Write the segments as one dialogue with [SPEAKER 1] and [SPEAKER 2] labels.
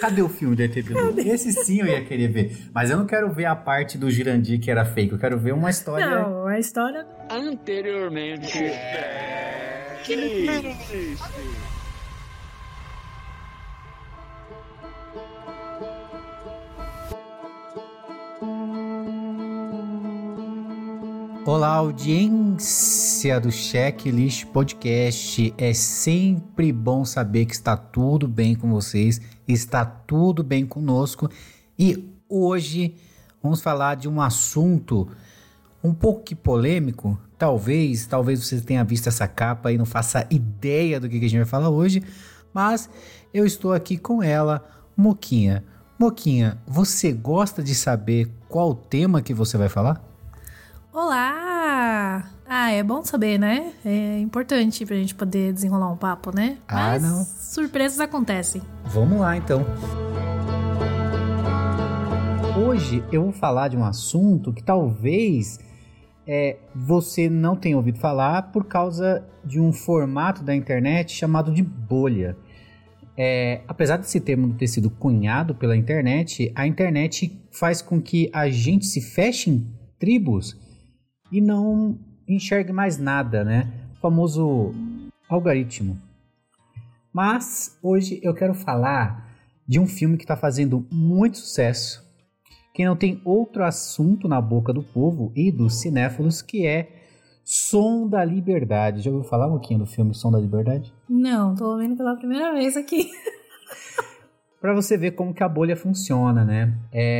[SPEAKER 1] Cadê o filme do ET Bilu? Esse sim eu ia querer ver. Mas eu não quero ver a parte do Jurandir que era fake. Eu quero ver uma história...
[SPEAKER 2] Não, a história...
[SPEAKER 3] Anteriormente... Que
[SPEAKER 1] Olá, audiência do Checklist Podcast. É sempre bom saber que está tudo bem com vocês, está tudo bem conosco. E hoje vamos falar de um assunto um pouco que polêmico. Talvez você tenha visto essa capa e não faça ideia do que a gente vai falar hoje. Mas eu estou aqui com ela, Moquinha. Moquinha, você gosta de saber qual o tema que você vai falar?
[SPEAKER 2] Olá! É bom saber, né? É importante pra gente poder desenrolar um papo, né? Mas
[SPEAKER 1] não.
[SPEAKER 2] Surpresas acontecem.
[SPEAKER 1] Vamos lá, então. Hoje eu vou falar de um assunto que talvez você não tenha ouvido falar por causa de um formato da internet chamado de bolha. Apesar desse termo ter sido cunhado pela internet, a internet faz com que a gente se feche em tribos e não enxergue mais nada, né? O famoso algoritmo. Mas hoje eu quero falar de um filme que está fazendo muito sucesso, que não tem outro assunto na boca do povo e dos cinéfilos, que é Som da Liberdade. Já ouviu falar um pouquinho do filme Som da Liberdade?
[SPEAKER 2] Não, tô ouvindo pela primeira vez aqui.
[SPEAKER 1] Para você ver como que a bolha funciona, né?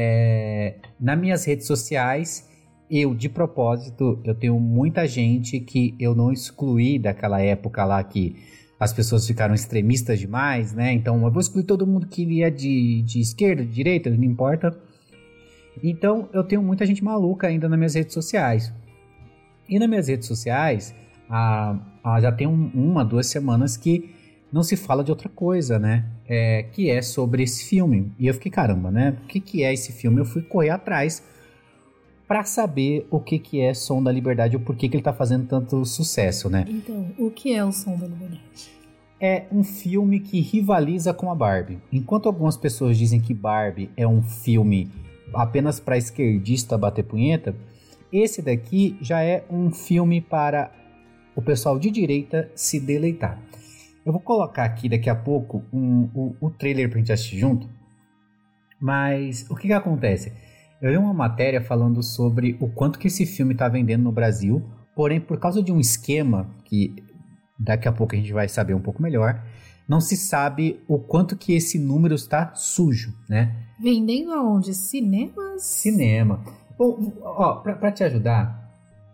[SPEAKER 1] Nas minhas redes sociais, de propósito, eu tenho muita gente que eu não excluí daquela época lá que as pessoas ficaram extremistas demais, né? Então eu vou excluir todo mundo que ia de esquerda, de direita, não importa. Então eu tenho muita gente maluca ainda nas minhas redes sociais. E nas minhas redes sociais, já tem 2 semanas que não se fala de outra coisa, né? Que é sobre esse filme. E eu fiquei, caramba, né? O que é esse filme? Eu fui correr atrás para saber o que é Som da Liberdade, ou por que ele tá fazendo tanto sucesso, né?
[SPEAKER 2] Então, o que é o Som da Liberdade?
[SPEAKER 1] É um filme que rivaliza com a Barbie. Enquanto algumas pessoas dizem que Barbie é um filme apenas para esquerdista bater punheta, esse daqui já é um filme para o pessoal de direita se deleitar. Eu vou colocar aqui daqui a pouco o trailer pra gente assistir junto. Mas o que acontece? Eu li uma matéria falando sobre o quanto que esse filme está vendendo no Brasil, porém por causa de um esquema que daqui a pouco a gente vai saber um pouco melhor, não se sabe o quanto que esse número está sujo, né?
[SPEAKER 2] Vendendo aonde? Cinemas?
[SPEAKER 1] Cinema. Bom, pra te ajudar,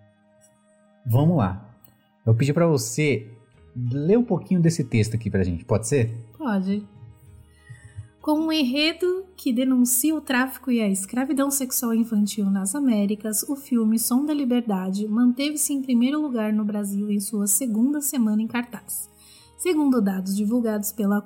[SPEAKER 1] vamos lá. Eu pedi pra você ler um pouquinho desse texto aqui pra gente, pode ser?
[SPEAKER 2] Pode. Com um enredo que denuncia o tráfico e a escravidão sexual infantil nas Américas, o filme Som da Liberdade manteve-se em primeiro lugar no Brasil em sua segunda semana em cartaz. Segundo dados divulgados pela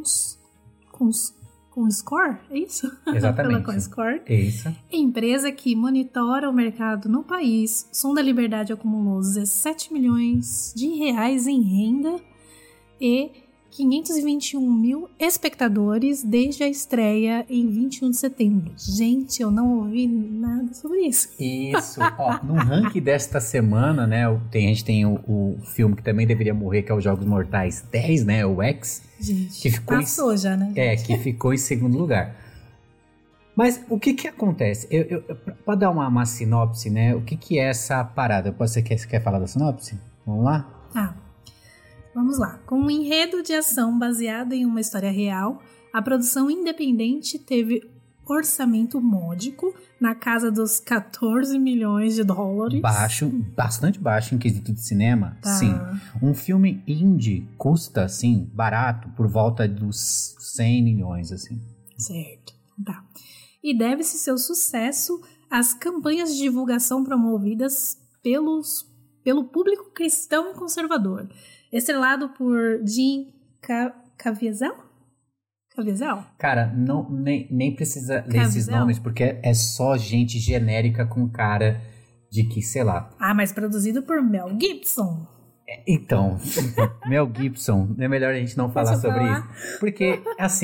[SPEAKER 2] Comscore, é isso?
[SPEAKER 1] Exatamente.
[SPEAKER 2] Pela Comscore,
[SPEAKER 1] isso.
[SPEAKER 2] Empresa que monitora o mercado no país, Som da Liberdade acumulou 17 milhões de reais em renda e 521 mil espectadores desde a estreia em 21 de setembro. Gente, eu não ouvi nada sobre isso.
[SPEAKER 1] Isso. No ranking desta semana, né, a gente tem o filme que também deveria morrer, que é os Jogos Mortais 10, né, o X.
[SPEAKER 2] Gente,
[SPEAKER 1] que ficou
[SPEAKER 2] passou já, né?
[SPEAKER 1] Que ficou em segundo lugar. Mas o que acontece? Para dar uma sinopse, né, o que é essa parada? Você quer falar da sinopse? Vamos lá?
[SPEAKER 2] Vamos lá. Com um enredo de ação baseado em uma história real, a produção independente teve orçamento módico na casa dos 14 milhões de dólares.
[SPEAKER 1] Bastante baixo em quesito de cinema.
[SPEAKER 2] Tá.
[SPEAKER 1] Sim. Um filme indie custa, assim, barato, por volta dos 100 milhões, assim.
[SPEAKER 2] Certo. Tá. E deve-se seu sucesso às campanhas de divulgação promovidas pelo público cristão e conservador. Estrelado por Jim Caviezel?
[SPEAKER 1] Cara, nem precisa ler esses nomes, porque é só gente genérica com cara de que, sei lá...
[SPEAKER 2] mas produzido por Mel Gibson.
[SPEAKER 1] Então, Mel Gibson, é melhor a gente não falar sobre isso. Porque, assim,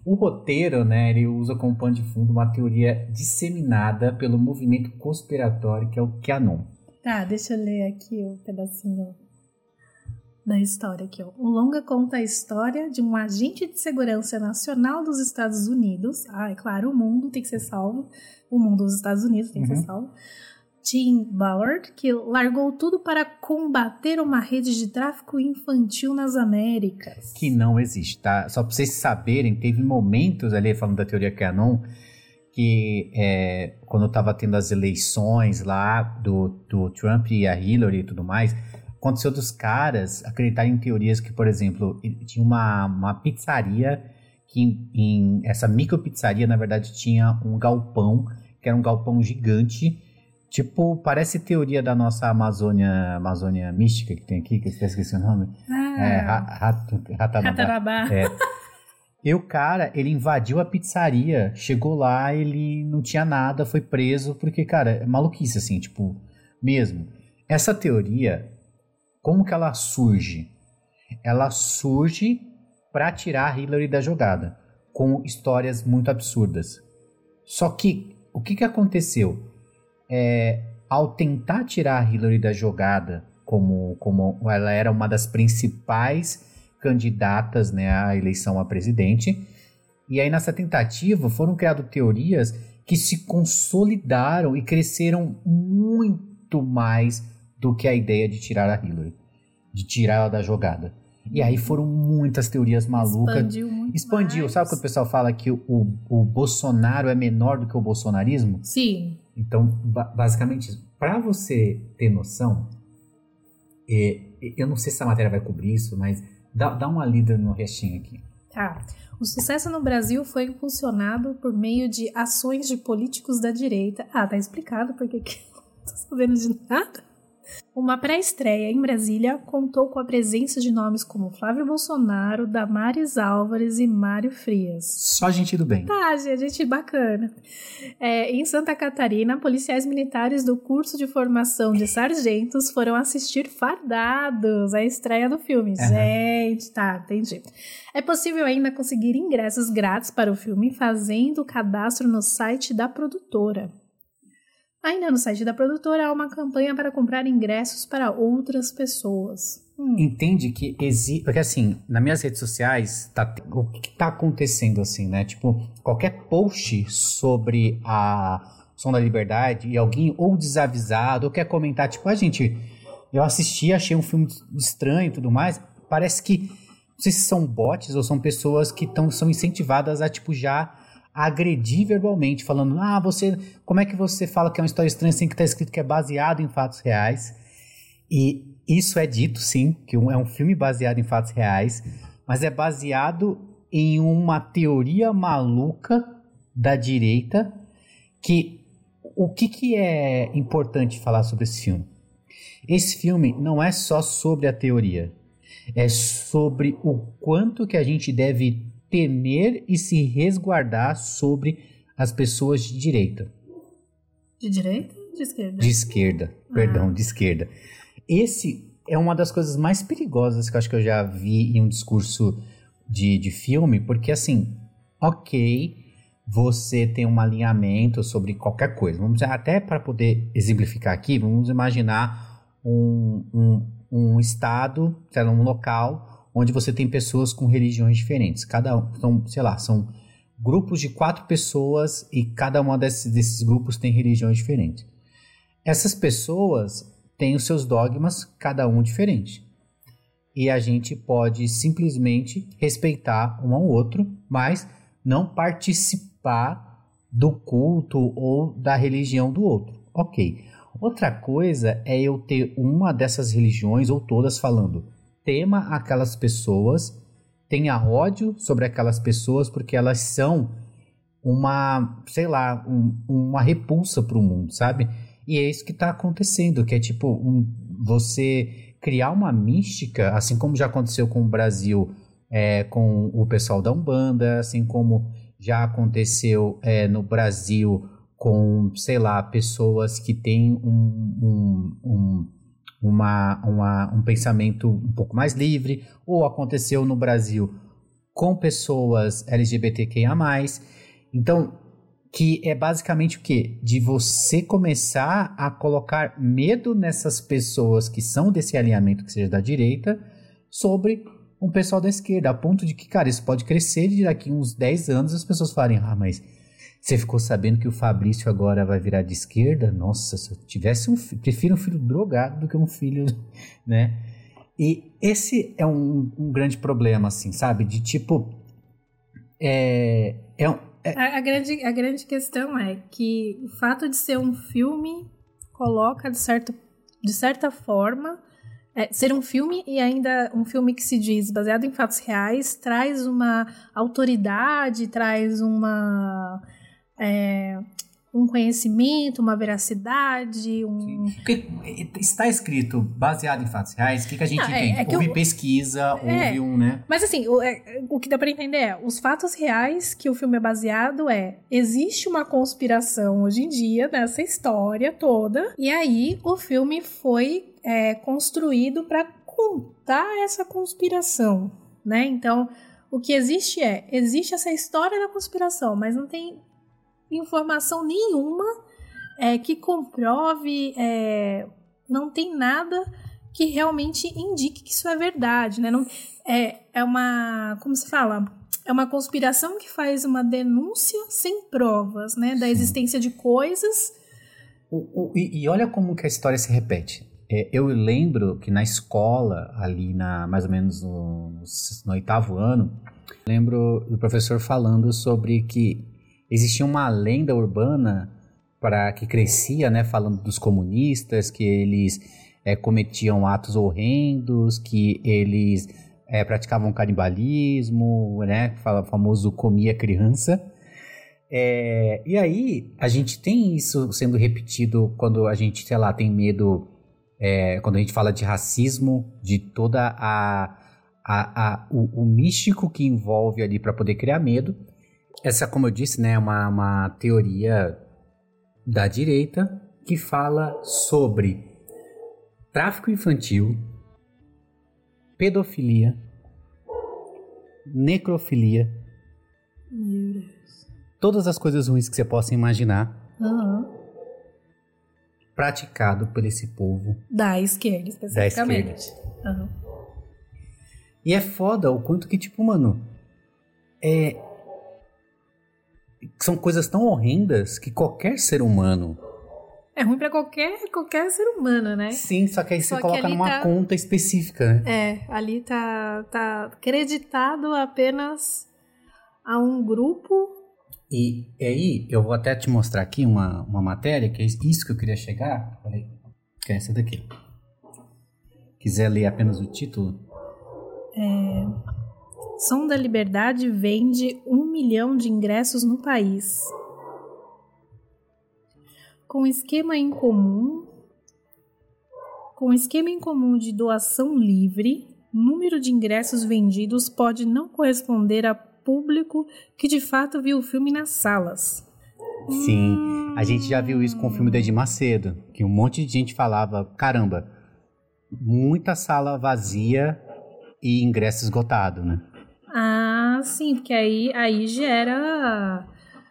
[SPEAKER 1] O roteiro, né, ele usa como pano de fundo uma teoria disseminada pelo movimento conspiratório que é o QAnon.
[SPEAKER 2] Tá, deixa eu ler aqui o pedacinho da história aqui, ó. O longa conta a história de um agente de segurança nacional dos Estados Unidos. Ah, é claro, o mundo tem que ser salvo. O mundo dos Estados Unidos tem que ser salvo. Tim Ballard, que largou tudo para combater uma rede de tráfico infantil nas Américas.
[SPEAKER 1] Que não existe, tá? Só pra vocês saberem, teve momentos ali, falando da teoria QAnon, que quando tava tendo as eleições lá do Trump e a Hillary e tudo mais, aconteceu dos caras acreditarem em teorias que, por exemplo, tinha uma pizzaria, que essa micro pizzaria, na verdade, tinha um galpão, que era um galpão gigante. Tipo, parece teoria da nossa Amazônia mística que tem aqui, que eu esqueci o nome.
[SPEAKER 2] Ratanabá.
[SPEAKER 1] E o cara, ele invadiu a pizzaria, chegou lá, ele não tinha nada, foi preso, porque, cara, é maluquice, assim, tipo, mesmo. Essa teoria, como que ela surge? Ela surge pra tirar a Hillary da jogada, com histórias muito absurdas. Só que, o que aconteceu? Ao tentar tirar a Hillary da jogada, como ela era uma das principais candidatas, né, à eleição a presidente, e aí nessa tentativa foram criadas teorias que se consolidaram e cresceram muito mais do que a ideia de tirar a Hillary, de tirar ela da jogada. E aí foram muitas teorias malucas. Expandiu. Sabe quando o pessoal fala que o Bolsonaro é menor do que o bolsonarismo?
[SPEAKER 2] Sim.
[SPEAKER 1] Então, basicamente isso. Para você ter noção, eu não sei se a matéria vai cobrir isso, mas dá uma lida no restinho aqui.
[SPEAKER 2] Tá. O sucesso no Brasil foi impulsionado por meio de ações de políticos da direita. Ah, tá explicado porque que eu não tô sabendo de nada. Uma pré-estreia em Brasília contou com a presença de nomes como Flávio Bolsonaro, Damares Álvares e Mário Frias.
[SPEAKER 1] Só gente do bem.
[SPEAKER 2] Tá, gente bacana. Em Santa Catarina, policiais militares do curso de formação de sargentos foram assistir fardados à estreia do filme. Gente, tá, entendi. É possível ainda conseguir ingressos grátis para o filme fazendo o cadastro no site da produtora. Ainda no site da produtora há uma campanha para comprar ingressos para outras pessoas.
[SPEAKER 1] Entende que existe... Porque assim, nas minhas redes sociais, o que tá acontecendo assim, né? Tipo, qualquer post sobre a Som da Liberdade e alguém ou desavisado ou quer comentar, tipo, gente, eu assisti, achei um filme estranho e tudo mais, parece que, não sei se são bots ou são pessoas que são incentivadas a, tipo, já agredir verbalmente, falando, como é que você fala que é uma história estranha sem que tá escrito que é baseado em fatos reais? E isso é dito, sim, que é um filme baseado em fatos reais, mas é baseado em uma teoria maluca da direita, que o que é importante falar sobre esse filme? Esse filme não é só sobre a teoria, é sobre o quanto que a gente deve temer e se resguardar sobre as pessoas de direita.
[SPEAKER 2] De direita ou de esquerda?
[SPEAKER 1] De esquerda, de esquerda. Esse é uma das coisas mais perigosas que eu acho que eu já vi em um discurso de filme, porque assim, ok, você tem um alinhamento sobre qualquer coisa. Vamos dizer, até para poder exemplificar aqui, vamos imaginar um estado, um local onde você tem pessoas com religiões diferentes. São grupos de 4 pessoas e cada uma desses grupos tem religiões diferentes. Essas pessoas têm os seus dogmas, cada um diferente. E a gente pode simplesmente respeitar um ao outro, mas não participar do culto ou da religião do outro. Ok. Outra coisa é eu ter uma dessas religiões ou todas falando: tema aquelas pessoas, tenha ódio sobre aquelas pessoas porque elas são uma repulsa para o mundo, sabe? E é isso que está acontecendo, que é tipo você criar uma mística, assim como já aconteceu com o Brasil, com o pessoal da Umbanda, assim como já aconteceu no Brasil com, pessoas que têm um pensamento um pouco mais livre, ou aconteceu no Brasil com pessoas LGBTQIA+. Então, que é basicamente o quê? De você começar a colocar medo nessas pessoas que são desse alinhamento, que seja da direita, sobre um pessoal da esquerda, a ponto de que, cara, isso pode crescer e daqui uns 10 anos as pessoas falarem, mas você ficou sabendo que o Fabrício agora vai virar de esquerda? Nossa, se eu tivesse um filho, prefiro um filho drogado do que um filho, né? E esse é um grande problema, assim, sabe? De tipo,
[SPEAKER 2] A grande questão é que o fato de ser um filme coloca, de certa forma, ser um filme e ainda um filme que se diz baseado em fatos reais, traz uma autoridade, traz um conhecimento, uma veracidade,
[SPEAKER 1] Porque está escrito baseado em fatos reais, o que a gente entende? Houve pesquisa, houve né?
[SPEAKER 2] Mas assim, o que dá pra entender os fatos reais que o filme é baseado existe uma conspiração hoje em dia nessa história toda, e aí o filme foi construído pra contar essa conspiração, né? Então, o que existe essa história da conspiração, mas não tem informação nenhuma que comprove, não tem nada que realmente indique que isso é verdade, né? Não, como se fala? É uma conspiração que faz uma denúncia sem provas, né? Da existência de coisas.
[SPEAKER 1] E olha como que a história se repete. Eu lembro que na escola, ali mais ou menos no 8º ano, lembro do professor falando sobre que existia uma lenda urbana que crescia, né, falando dos comunistas, que eles cometiam atos horrendos, que eles praticavam canibalismo, né, o famoso comia criança. E aí, a gente tem isso sendo repetido quando a gente, sei lá, tem medo, quando a gente fala de racismo, de toda o místico que envolve ali para poder criar medo. Essa, como eu disse, né, é uma teoria da direita que fala sobre tráfico infantil, pedofilia, necrofilia,
[SPEAKER 2] Meu Deus.
[SPEAKER 1] Todas as coisas ruins que você possa imaginar, praticado por esse povo
[SPEAKER 2] da esquerda, especificamente.
[SPEAKER 1] Da esquerda. E é foda o quanto que, tipo, mano, são coisas tão horrendas que qualquer ser humano...
[SPEAKER 2] É ruim pra qualquer ser humano, né?
[SPEAKER 1] Sim, só que aí você coloca numa conta específica, né?
[SPEAKER 2] Ali tá acreditado apenas a um grupo.
[SPEAKER 1] E aí, eu vou até te mostrar aqui uma matéria, que é isso que eu queria chegar. Peraí, que é essa daqui. Quiser ler apenas o título?
[SPEAKER 2] Som da Liberdade vende 1 milhão de ingressos no país. Com esquema em comum de doação livre, o número de ingressos vendidos pode não corresponder a público que de fato viu o filme nas salas.
[SPEAKER 1] Sim, a gente já viu isso com o filme do Edir Macedo, que um monte de gente falava, caramba, muita sala vazia e ingresso esgotado, né?
[SPEAKER 2] Ah, sim, porque aí gera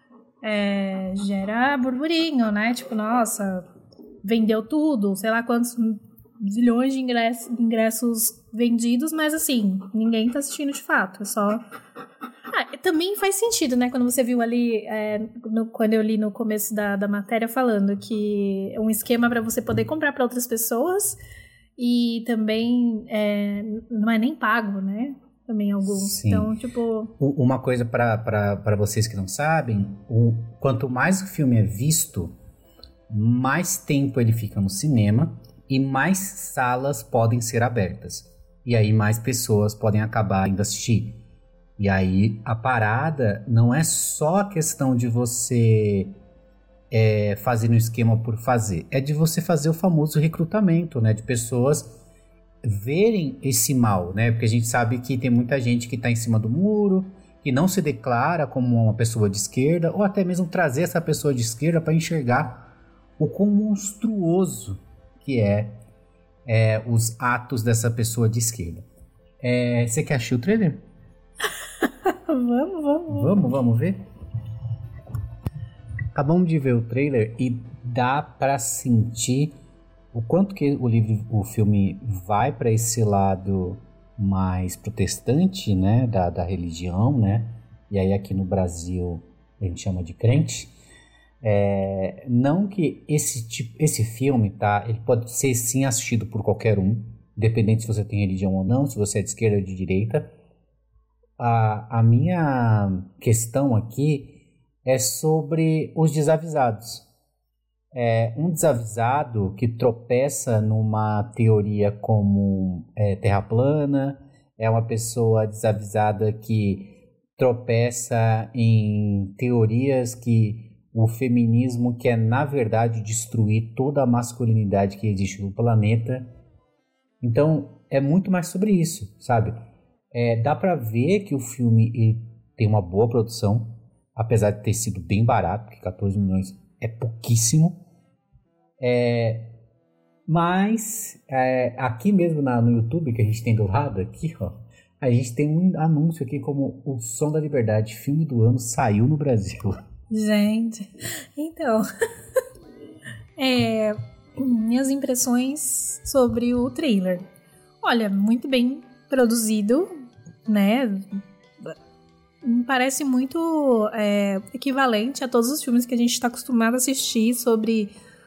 [SPEAKER 2] burburinho, né? Tipo, nossa, vendeu tudo, sei lá quantos zilhões de ingressos vendidos, mas assim, ninguém tá assistindo de fato, é só... também faz sentido, né? Quando você viu ali, quando eu li no começo da matéria falando que é um esquema para você poder comprar para outras pessoas e também não é nem pago, né? Também alguns.
[SPEAKER 1] Sim.
[SPEAKER 2] Então, tipo...
[SPEAKER 1] Uma coisa para vocês que não sabem, quanto mais o filme é visto, mais tempo ele fica no cinema e mais salas podem ser abertas. E aí mais pessoas podem acabar indo assistir. E aí a parada não é só a questão de você fazer um esquema por fazer. É de você fazer o famoso recrutamento, né? De pessoas verem esse mal, né? Porque a gente sabe que tem muita gente que está em cima do muro, que não se declara como uma pessoa de esquerda, ou até mesmo trazer essa pessoa de esquerda para enxergar o quão monstruoso que os atos dessa pessoa de esquerda. Você quer assistir o trailer? Vamos ver? Acabamos de ver o trailer e dá pra sentir o quanto que o filme vai pra esse lado mais protestante, né, da religião, né? E aí aqui no Brasil a gente chama de crente. Não que esse filme, tá? Ele pode ser sim assistido por qualquer um, independente se você tem religião ou não, se você é de esquerda ou de direita. A minha questão aqui é sobre os desavisados. Um desavisado que tropeça numa teoria como terra plana, é uma pessoa desavisada que tropeça em teorias que o feminismo quer, na verdade, destruir toda a masculinidade que existe no planeta. Então, é muito mais sobre isso, sabe? Dá pra ver que o filme ele tem uma boa produção, apesar de ter sido bem barato, porque 14 milhões é pouquíssimo. Mas, aqui mesmo no YouTube, que a gente tem do lado aqui, ó, a gente tem um anúncio aqui como O Som da Liberdade, filme do ano, saiu no Brasil.
[SPEAKER 2] Gente, então, minhas impressões sobre o trailer. Olha, muito bem produzido, né? Me parece muito equivalente a todos os filmes que a gente está acostumado a assistir sobre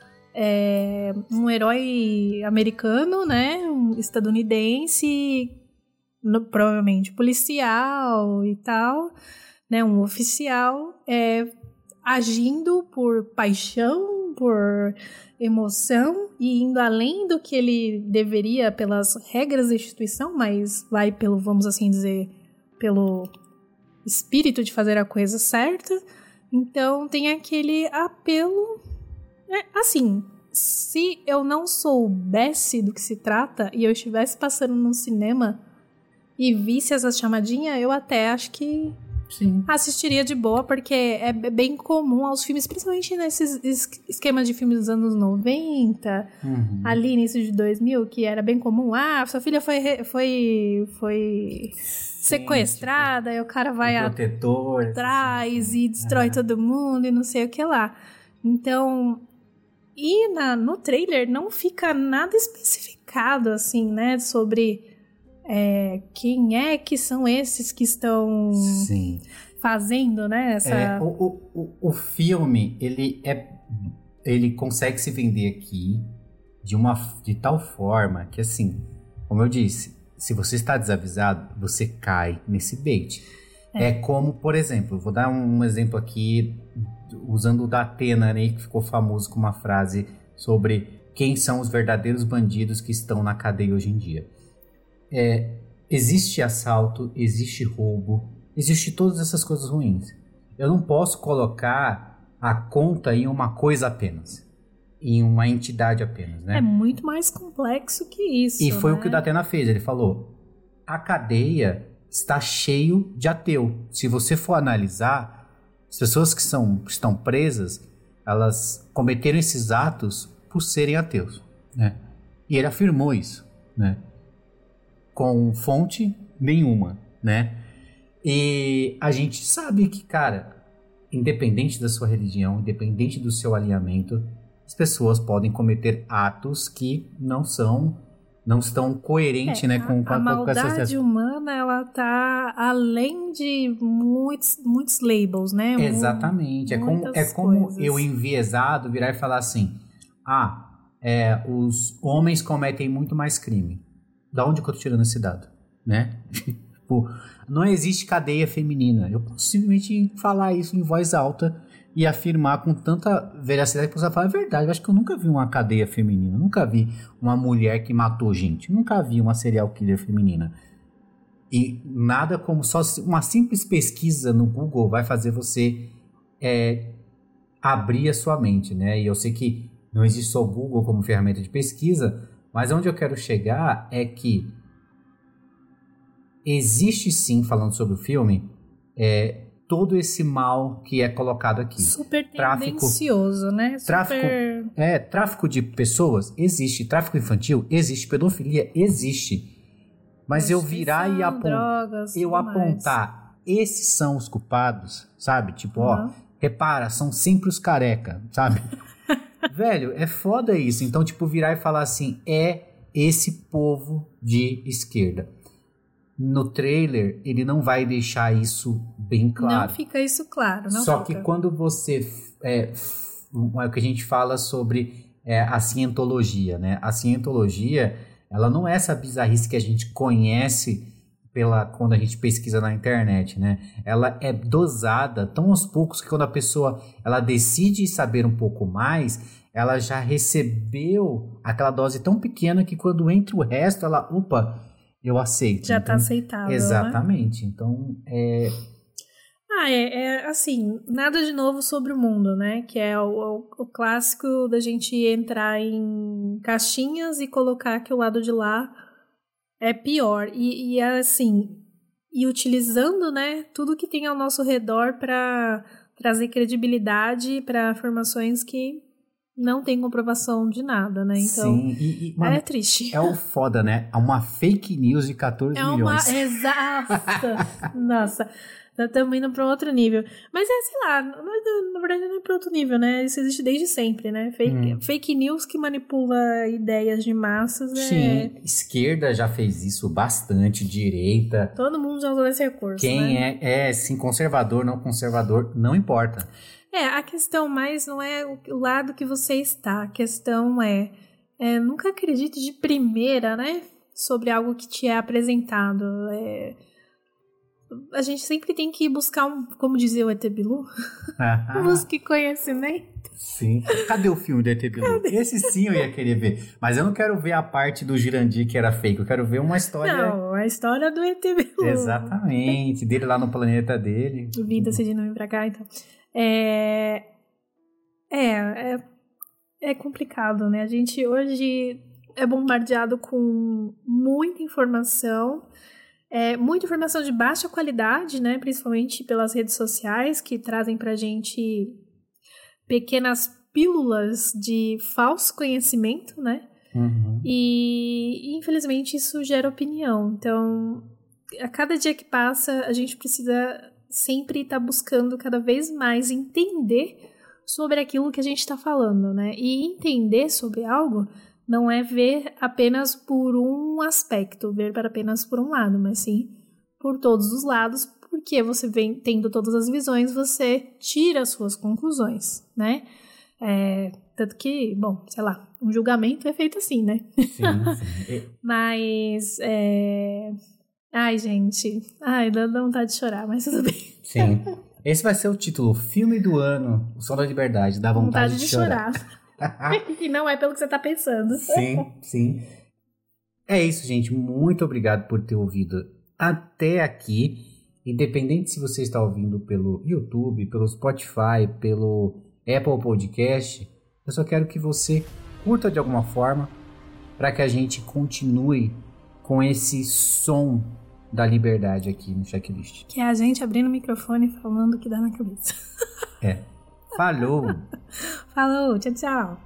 [SPEAKER 2] um herói americano, né? Um estadunidense, provavelmente policial e tal, né? Um oficial agindo por paixão, por emoção e indo além do que ele deveria pelas regras da instituição, mas vai pelo, vamos assim dizer, pelo espírito de fazer a coisa certa. Então tem aquele apelo, assim, se eu não soubesse do que se trata e eu estivesse passando num cinema e visse essa chamadinha, eu até acho que sim, assistiria de boa, porque é bem comum aos filmes, principalmente nesses esquemas de filmes dos anos 90, ali início de 2000, que era bem comum. Sua filha foi sequestrada, e o cara vai atrás e destrói todo mundo e não sei o que lá. Então, e no trailer não fica nada especificado, assim, né, sobre quem é que são esses que estão fazendo, né?
[SPEAKER 1] O filme, ele consegue se vender aqui de tal forma que, assim, como eu disse, se você está desavisado, você cai nesse bait. É como, por exemplo, vou dar um exemplo aqui, usando o da Atena, né, que ficou famoso com uma frase sobre quem são os verdadeiros bandidos que estão na cadeia hoje em dia. Existe assalto, existe roubo, existe todas essas coisas ruins. Eu não posso colocar a conta em uma coisa apenas, em uma entidade apenas, né?
[SPEAKER 2] É muito mais complexo que isso.
[SPEAKER 1] E foi o que o Datena fez. Ele falou: a cadeia está cheio de ateu. Se você for analisar, as pessoas que estão presas, elas cometeram esses atos por serem ateus, né? E ele afirmou isso, né? Com fonte nenhuma, né? E a gente sabe que, cara, independente da sua religião, independente do seu alinhamento, as pessoas podem cometer atos que não estão coerentes, né, com
[SPEAKER 2] a maldade humana, ela tá além de muitos labels, né?
[SPEAKER 1] Exatamente. É como eu enviesado virar e falar assim: os homens cometem muito mais crime. Da onde que eu tô tirando esse dado, né? Tipo, não existe cadeia feminina. Eu posso simplesmente falar isso em voz alta e afirmar com tanta veracidade que você fala a verdade. Eu acho que eu nunca vi uma cadeia feminina. Nunca vi uma mulher que matou gente. Nunca vi uma serial killer feminina. E nada como só uma simples pesquisa no Google vai fazer você abrir a sua mente, né? E eu sei que não existe só o Google como ferramenta de pesquisa, mas onde eu quero chegar é que existe sim, falando sobre o filme, todo esse mal que é colocado aqui.
[SPEAKER 2] Super tendencioso, né?
[SPEAKER 1] Tráfico de pessoas existe, tráfico infantil existe, pedofilia existe. Mas eu virar e apontar esses são os culpados, sabe? Tipo, ó, repara, são sempre os careca, sabe? Velho, é foda isso. Então, tipo, virar e falar assim, é esse povo de esquerda. No trailer, ele não vai deixar isso bem claro.
[SPEAKER 2] Não fica isso claro, não
[SPEAKER 1] Só
[SPEAKER 2] fica.
[SPEAKER 1] que quando você... é o que a gente fala sobre a cientologia, né? A cientologia, ela não é essa bizarrice que a gente conhece quando a gente pesquisa na internet, né? Ela é dosada tão aos poucos que quando a pessoa ela decide saber um pouco mais, ela já recebeu aquela dose tão pequena que quando entra o resto, ela, opa, eu aceito.
[SPEAKER 2] Já
[SPEAKER 1] então,
[SPEAKER 2] tá aceitável,
[SPEAKER 1] exatamente. Né? Então,
[SPEAKER 2] assim, nada de novo sobre o mundo, né? Que é o clássico da gente entrar em caixinhas e colocar que o lado de lá é pior. E assim, e utilizando, né, tudo que tem ao nosso redor para trazer credibilidade para afirmações que não tem comprovação de nada, né? Então,
[SPEAKER 1] sim, mano,
[SPEAKER 2] é triste.
[SPEAKER 1] É o foda, né? É uma fake news de 14 milhões.
[SPEAKER 2] Exato! Nossa, estamos indo para um outro nível. Mas sei lá, na verdade não é para outro nível, né? Isso existe desde sempre, né? Fake news que manipula ideias de massas.
[SPEAKER 1] Sim, esquerda já fez isso bastante, direita.
[SPEAKER 2] Todo mundo já usou esse recurso,
[SPEAKER 1] Quem
[SPEAKER 2] né?
[SPEAKER 1] sim, conservador, não importa.
[SPEAKER 2] A questão mais não é o lado que você está, a questão nunca acredite de primeira, né, sobre algo que te é apresentado. A gente sempre tem que buscar como dizia o ET Bilu, busque conhecimento.
[SPEAKER 1] Sim. Cadê o filme do ET Bilu? Esse sim eu ia querer ver, mas eu não quero ver a parte do Jurandir que era fake, eu quero ver uma história...
[SPEAKER 2] Não, a história do ET Bilu.
[SPEAKER 1] Exatamente, dele lá no planeta dele.
[SPEAKER 2] Vida decidindo vir pra cá, então... É complicado, né? A gente hoje é bombardeado com muita informação de baixa qualidade, né? Principalmente pelas redes sociais, que trazem pra gente pequenas pílulas de falso conhecimento, né?
[SPEAKER 1] Uhum.
[SPEAKER 2] E infelizmente isso gera opinião. Então, a cada dia que passa, a gente precisa sempre estar buscando cada vez mais entender sobre aquilo que a gente está falando, né? E entender sobre algo não é ver apenas por um aspecto, ver para apenas por um lado, mas sim por todos os lados, porque você vem tendo todas as visões, você tira as suas conclusões, né? Tanto que, bom, sei lá, um julgamento é feito assim, né?
[SPEAKER 1] Sim.
[SPEAKER 2] Mas, ai, gente, dá vontade de chorar, mas tudo bem.
[SPEAKER 1] Sim. Esse vai ser o título, filme do ano, O Som da Liberdade, dá vontade de chorar.
[SPEAKER 2] E não é pelo que você tá pensando.
[SPEAKER 1] Sim. É isso, gente. Muito obrigado por ter ouvido até aqui. Independente se você está ouvindo pelo YouTube, pelo Spotify, pelo Apple Podcast, eu só quero que você curta de alguma forma para que a gente continue com esse som da liberdade aqui no Checklist.
[SPEAKER 2] Que é a gente abrindo o microfone e falando o que dá na cabeça.
[SPEAKER 1] Falou!
[SPEAKER 2] Falou, tchau, tchau.